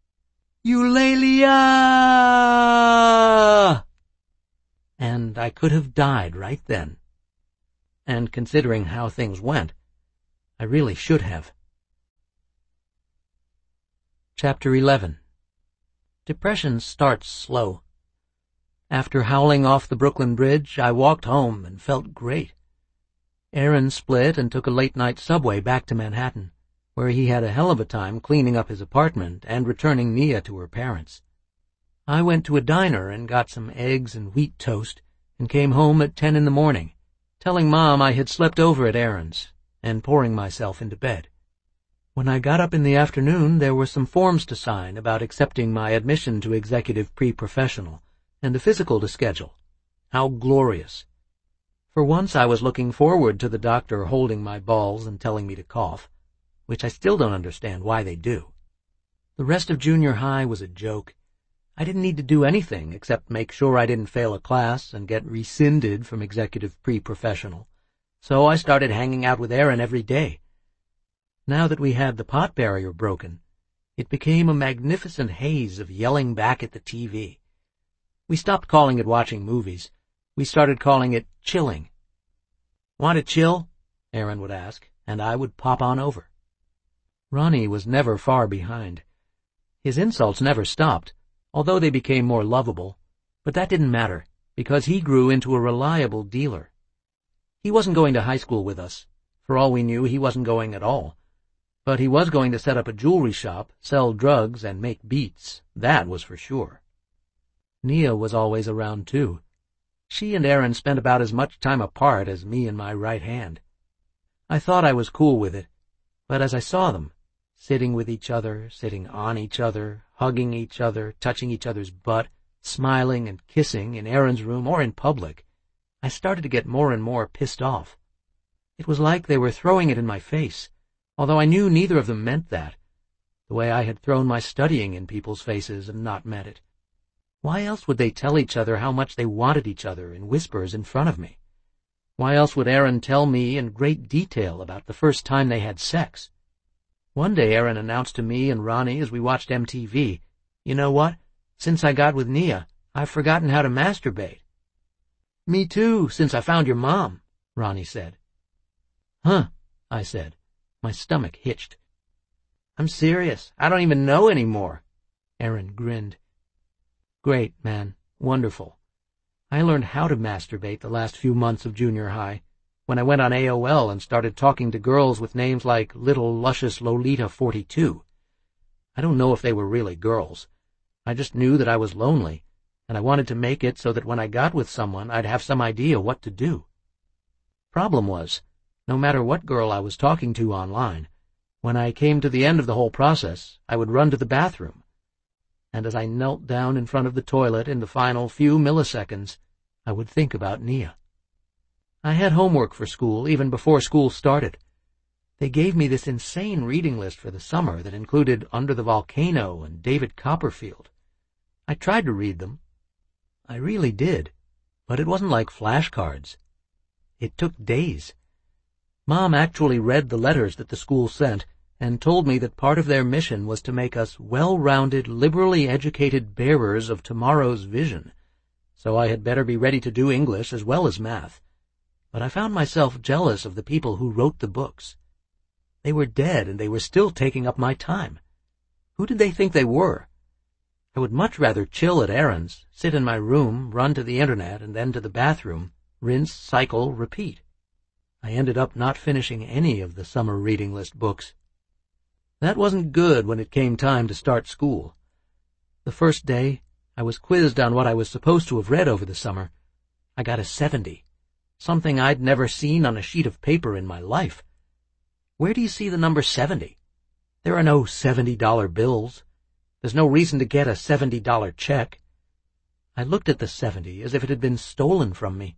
Eulalia! And I could have died right then. And considering how things went, I really should have. Chapter 11. Depression starts slow. After howling off the Brooklyn Bridge, I walked home and felt great. Aaron split and took a late-night subway back to Manhattan, where he had a hell of a time cleaning up his apartment and returning Nia to her parents. I went to a diner and got some eggs and wheat toast and came home at 10 in the morning, telling Mom I had slept over at Aaron's and pouring myself into bed. When I got up in the afternoon, there were some forms to sign about accepting my admission to executive pre-professional and a physical to schedule. How glorious. For once I was looking forward to the doctor holding my balls and telling me to cough, which I still don't understand why they do. The rest of junior high was a joke. I didn't need to do anything except make sure I didn't fail a class and get rescinded from executive pre-professional, So I started hanging out with Aaron every day. Now that we had the pot barrier broken, it became a magnificent haze of yelling back at the TV. We stopped calling it watching movies. We started calling it chilling. "Want to chill?" Aaron would ask, and I would pop on over. Ronnie was never far behind. His insults never stopped, although they became more lovable, but that didn't matter, because he grew into a reliable dealer. He wasn't going to high school with us. For all we knew, he wasn't going at all. But he was going to set up a jewelry shop, sell drugs, and make beats. That was for sure. Nia was always around, too. She and Aaron spent about as much time apart as me and my right hand. I thought I was cool with it, but as I saw them, sitting with each other, sitting on each other, hugging each other, touching each other's butt, smiling and kissing in Aaron's room or in public, I started to get more and more pissed off. It was like they were throwing it in my face, although I knew neither of them meant that, the way I had thrown my studying in people's faces and not meant it. Why else would they tell each other how much they wanted each other in whispers in front of me? Why else would Aaron tell me in great detail about the first time they had sex? One day Aaron announced to me and Ronnie as we watched MTV, "You know what? Since I got with Nia, I've forgotten how to masturbate." "Me too, since I found your mom," Ronnie said. "Huh," I said. My stomach hitched. "I'm serious. I don't even know anymore." Aaron grinned. "Great, man. Wonderful. I learned how to masturbate the last few months of junior high, when I went on AOL and started talking to girls with names like Little Luscious Lolita 42. I don't know if they were really girls. I just knew that I was lonely, and I wanted to make it so that when I got with someone, I'd have some idea what to do. Problem was, no matter what girl I was talking to online, when I came to the end of the whole process, I would run to the bathroom. And as I knelt down in front of the toilet in the final few milliseconds, I would think about Nia. I had homework for school even before school started. They gave me this insane reading list for the summer that included Under the Volcano and David Copperfield. I tried to read them. I really did, but it wasn't like flashcards. It took days. Mom actually read the letters that the school sent and told me that part of their mission was to make us well-rounded, liberally educated bearers of tomorrow's vision, so I had better be ready to do English as well as math. But I found myself jealous of the people who wrote the books. They were dead, and they were still taking up my time. Who did they think they were? I would much rather chill at Aaron's, sit in my room, run to the internet, and then to the bathroom, rinse, cycle, repeat. I ended up not finishing any of the summer reading list books. That wasn't good when it came time to start school. The first day, I was quizzed on what I was supposed to have read over the summer. I got a 70, something I'd never seen on a sheet of paper in my life. Where do you see the number 70? There are no $70 bills. There's no reason to get a $70 check. I looked at the 70 as if it had been stolen from me.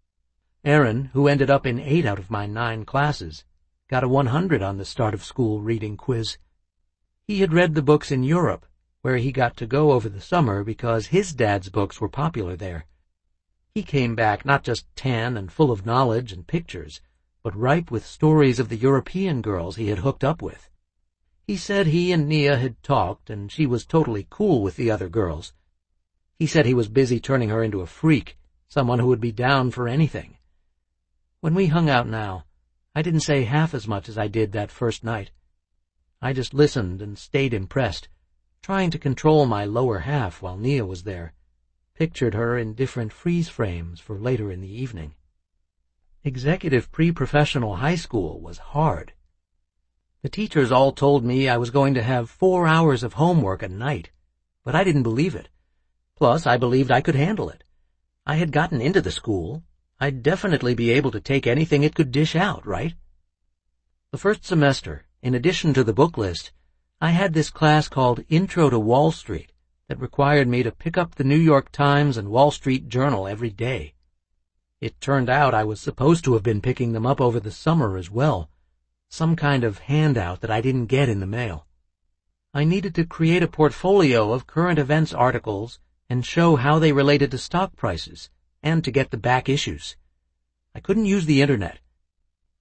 Aaron, who ended up in 8 out of my 9 classes, got a 100 on the start-of-school reading quiz. He had read the books in Europe, where he got to go over the summer because his dad's books were popular there. He came back not just tan and full of knowledge and pictures, but ripe with stories of the European girls he had hooked up with. He said he and Nia had talked, and she was totally cool with the other girls. He said he was busy turning her into a freak, someone who would be down for anything. When we hung out now, I didn't say half as much as I did that first night. I just listened and stayed impressed, trying to control my lower half while Nia was there, pictured her in different freeze frames for later in the evening. Executive pre-professional high school was hard. The teachers all told me I was going to have 4 hours of homework a night, but I didn't believe it. Plus, I believed I could handle it. I had gotten into the school. I'd definitely be able to take anything it could dish out, right? The first semester, in addition to the book list, I had this class called Intro to Wall Street that required me to pick up the New York Times and Wall Street Journal every day. It turned out I was supposed to have been picking them up over the summer as well, some kind of handout that I didn't get in the mail. I needed to create a portfolio of current events articles and show how they related to stock prices, and to get the back issues. I couldn't use the internet,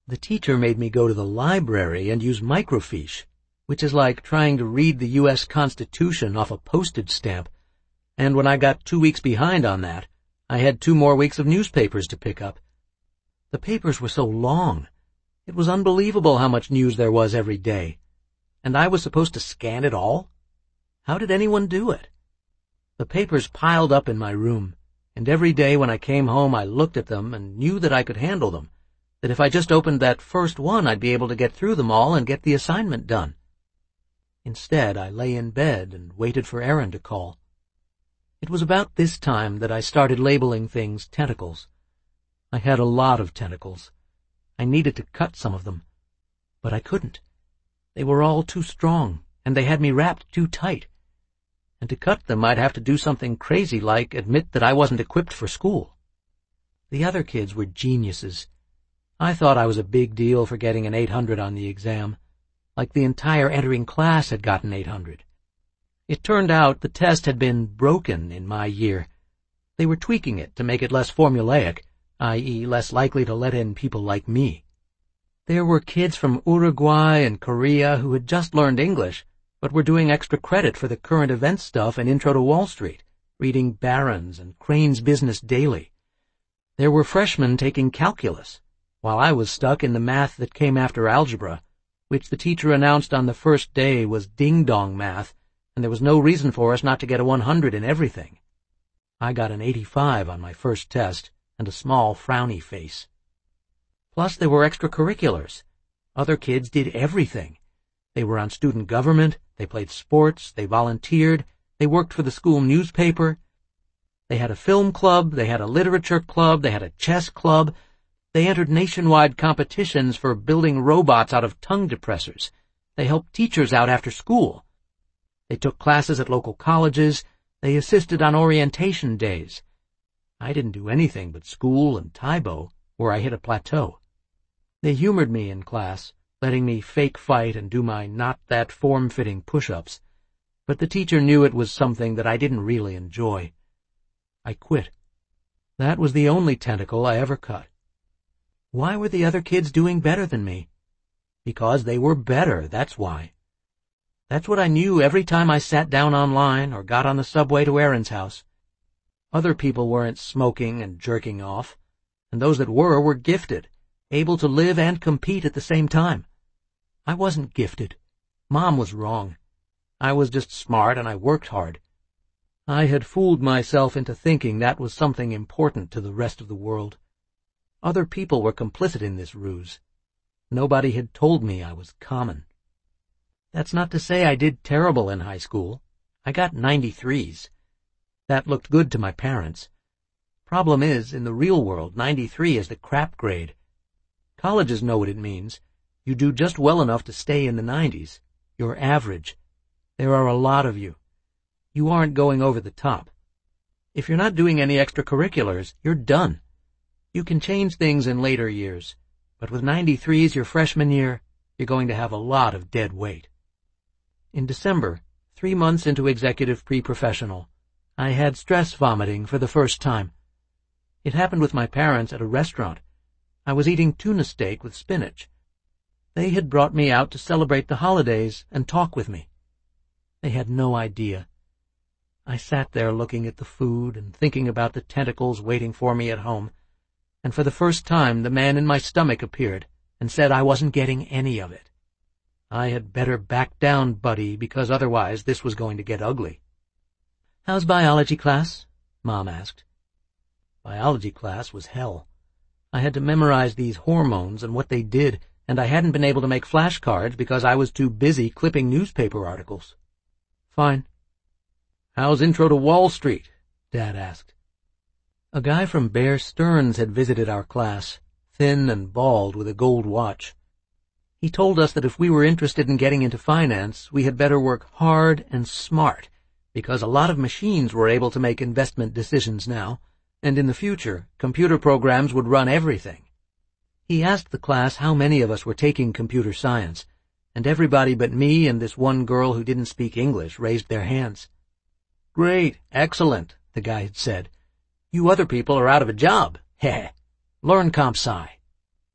The teacher made me go to the library and use microfiche, which is like trying to read the U.S. Constitution off a postage stamp, and when I got 2 weeks behind on that, I had 2 more weeks of newspapers to pick up. The papers were so long. It was unbelievable how much news there was every day. And I was supposed to scan it all? How did anyone do it? The papers piled up in my room, and every day when I came home I looked at them and knew that I could handle them, that if I just opened that first one I'd be able to get through them all and get the assignment done. Instead, I lay in bed and waited for Erin to call. It was about this time that I started labeling things tentacles. I had a lot of tentacles. I needed to cut some of them, but I couldn't. They were all too strong, and they had me wrapped too tight. And to cut them, I'd have to do something crazy like admit that I wasn't equipped for school. The other kids were geniuses. I thought I was a big deal for getting an 800 on the exam, like the entire entering class had gotten 800. It turned out the test had been broken in my year. They were tweaking it to make it less formulaic, i.e. less likely to let in people like me. There were kids from Uruguay and Korea who had just learned English, but were doing extra credit for the current events stuff and Intro to Wall Street, reading Barron's and Crane's Business Daily. There were freshmen taking calculus, while I was stuck in the math that came after algebra, which the teacher announced on the first day was ding-dong math, and there was no reason for us not to get a 100 in everything. I got an 85 on my first test, and a small frowny face. Plus there were extracurriculars. Other kids did everything. They were on student government, they played sports, they volunteered, they worked for the school newspaper. They had a film club, they had a literature club, they had a chess club. They entered nationwide competitions for building robots out of tongue depressors. They helped teachers out after school. They took classes at local colleges. They assisted on orientation days. I didn't do anything but school and Taibo, where I hit a plateau. They humored me in class, letting me fake fight and do my not-that-form-fitting push-ups, but the teacher knew it was something that I didn't really enjoy. I quit. That was the only tentacle I ever cut. Why were the other kids doing better than me? Because they were better, that's why. That's what I knew every time I sat down online or got on the subway to Erin's house. Other people weren't smoking and jerking off, and those that were gifted, able to live and compete at the same time. I wasn't gifted. Mom was wrong. I was just smart and I worked hard. I had fooled myself into thinking that was something important to the rest of the world. Other people were complicit in this ruse. Nobody had told me I was common. That's not to say I did terrible in high school. I got 93s. That looked good to my parents. Problem is, in the real world, 93 is the crap grade. Colleges know what it means. You do just well enough to stay in the 90s. You're average. There are a lot of you. You aren't going over the top. If you're not doing any extracurriculars, you're done. You can change things in later years, but with 93s your freshman year, you're going to have a lot of dead weight. In December, 3 months into executive pre-professional, I had stress vomiting for the first time. It happened with my parents at a restaurant. I was eating tuna steak with spinach. They had brought me out to celebrate the holidays and talk with me. They had no idea. I sat there looking at the food and thinking about the tentacles waiting for me at home, and for the first time the man in my stomach appeared and said I wasn't getting any of it. I had better back down, buddy, because otherwise this was going to get ugly. "How's biology class?" Mom asked. Biology class was hell. I had to memorize these hormones and what they did, and I hadn't been able to make flashcards because I was too busy clipping newspaper articles. "Fine." "How's Intro to Wall Street?" Dad asked. A guy from Bear Stearns had visited our class, thin and bald with a gold watch. He told us that if we were interested in getting into finance, we had better work hard and smart, because a lot of machines were able to make investment decisions now, and in the future, computer programs would run everything. He asked the class how many of us were taking computer science, and everybody but me and this one girl who didn't speak English raised their hands. "Great, excellent," the guy had said. "You other people are out of a job. Heh. Learn comp sci."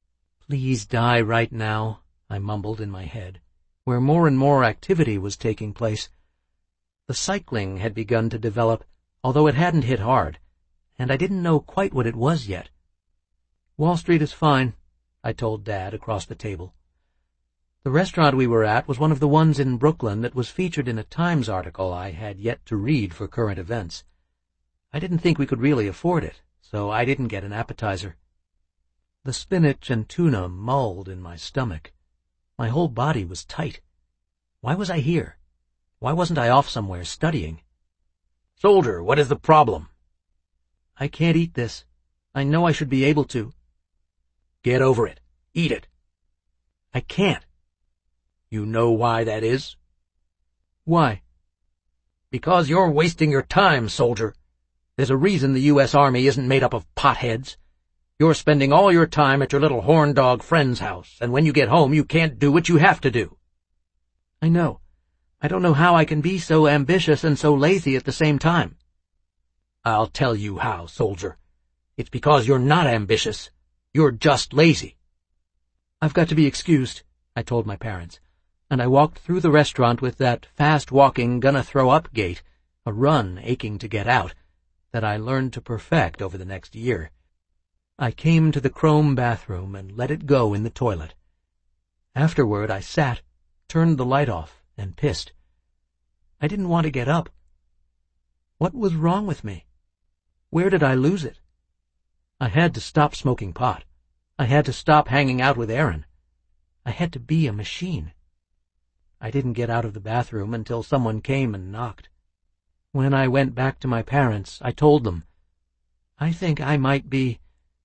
Please die right now, I mumbled in my head, where more and more activity was taking place. The cycling had begun to develop, although it hadn't hit hard, and I didn't know quite what it was yet. Wall Street is fine, I told Dad across the table. The restaurant we were at was one of the ones in Brooklyn that was featured in a Times article I had yet to read for current events. I didn't think we could really afford it, so I didn't get an appetizer. The spinach and tuna mulled in my stomach. My whole body was tight. Why was I here? Why wasn't I off somewhere studying? Soldier, what is the problem? I can't eat this. I know I should be able to. Get over it. Eat it. I can't. You know why that is? Why? Because you're wasting your time, soldier. There's a reason the U.S. Army isn't made up of potheads. You're spending all your time at your little horn dog friend's house, and when you get home you can't do what you have to do. I know. I don't know how I can be so ambitious and so lazy at the same time. I'll tell you how, soldier. It's because you're not ambitious. You're just lazy. I've got to be excused, I told my parents, and I walked through the restaurant with that fast-walking, gonna-throw-up gait, a run aching to get out, that I learned to perfect over the next year. I came to the chrome bathroom and let it go in the toilet. Afterward, I sat, turned the light off, and pissed. I didn't want to get up. What was wrong with me? Where did I lose it? I had to stop smoking pot. I had to stop hanging out with Aaron. I had to be a machine. I didn't get out of the bathroom until someone came and knocked. When I went back to my parents, I told them, I think I might be,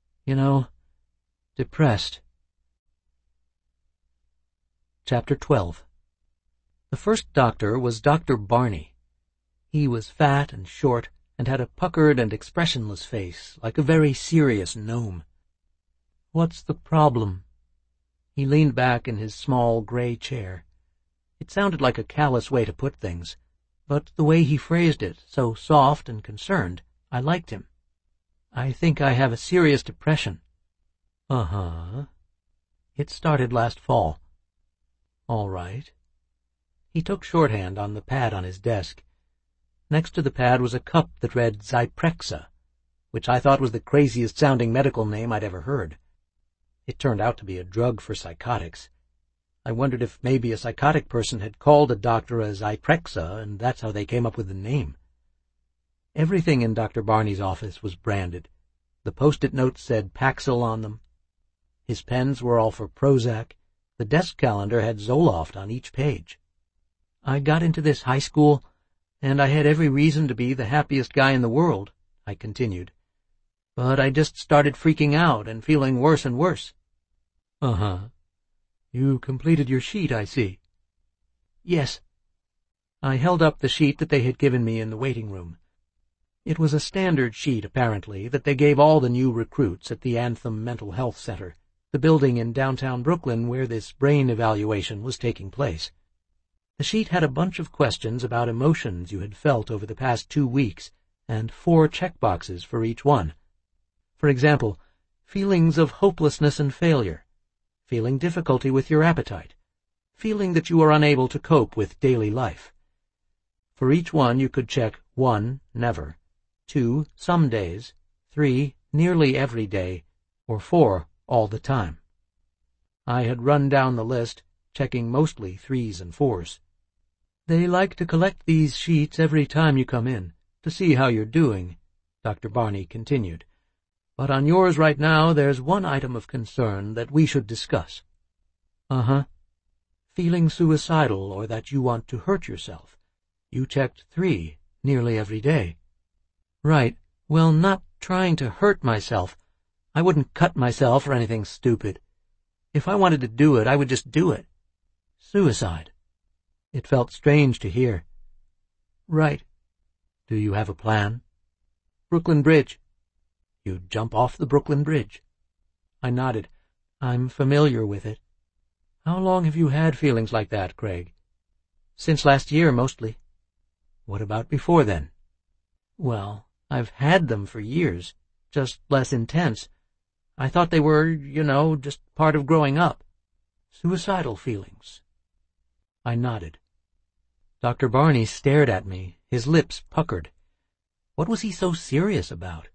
depressed. Chapter 12. The first doctor was Dr. Barney. He was fat and short, and had a puckered and expressionless face, like a very serious gnome. What's the problem? He leaned back in his small gray chair. It sounded like a callous way to put things, but the way he phrased it, so soft and concerned, I liked him. I think I have a serious depression. Uh-huh. It started last fall. All right. He took shorthand on the pad on his desk. Next to the pad was a cup that read Zyprexa, which I thought was the craziest-sounding medical name I'd ever heard. It turned out to be a drug for psychotics. I wondered if maybe a psychotic person had called a doctor a Zyprexa, and that's how they came up with the name. Everything in Dr. Barney's office was branded. The post-it notes said Paxil on them. His pens were all for Prozac. The desk calendar had Zoloft on each page. I got into this high school, and I had every reason to be the happiest guy in the world, I continued. But I just started freaking out and feeling worse and worse. Uh-huh. You completed your sheet, I see. Yes. I held up the sheet that they had given me in the waiting room. It was a standard sheet, apparently, that they gave all the new recruits at the Anthem Mental Health Center, the building in downtown Brooklyn where this brain evaluation was taking place. The sheet had a bunch of questions about emotions you had felt over the past 2 weeks, and 4 checkboxes for each one. For example, feelings of hopelessness and failure, feeling difficulty with your appetite, feeling that you are unable to cope with daily life. For each one you could check 1, never, 2, some days, 3, nearly every day, or 4, all the time. I had run down the list, checking mostly 3s and 4s. They like to collect these sheets every time you come in, to see how you're doing, Dr. Barney continued. But on yours right now there's one item of concern that we should discuss. Uh-huh. Feeling suicidal or that you want to hurt yourself. You checked 3 nearly every day. Right. Well, not trying to hurt myself. I wouldn't cut myself or anything stupid. If I wanted to do it, I would just do it. Suicide. It felt strange to hear. Right. Do you have a plan? Brooklyn Bridge. You'd jump off the Brooklyn Bridge. I nodded. I'm familiar with it. How long have you had feelings like that, Craig? Since last year, mostly. What about before then? Well, I've had them for years, just less intense. I thought they were, just part of growing up. Suicidal feelings. I nodded. Dr. Barney stared at me, his lips puckered. What was he so serious about?